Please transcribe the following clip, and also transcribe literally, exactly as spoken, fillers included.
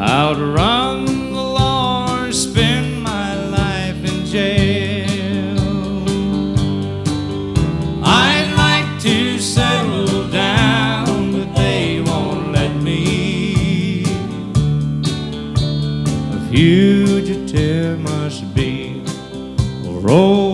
outrun the law or spend my life in jail. I'd like to settle down, but they won't let me. A fugitive must be a roll